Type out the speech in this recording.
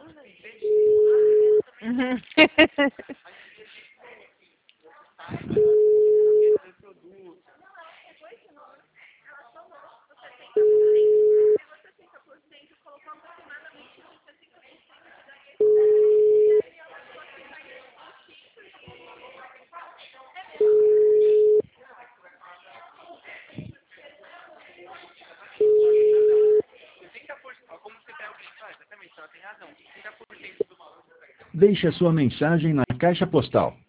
Uhum. Deixe a sua mensagem na caixa postal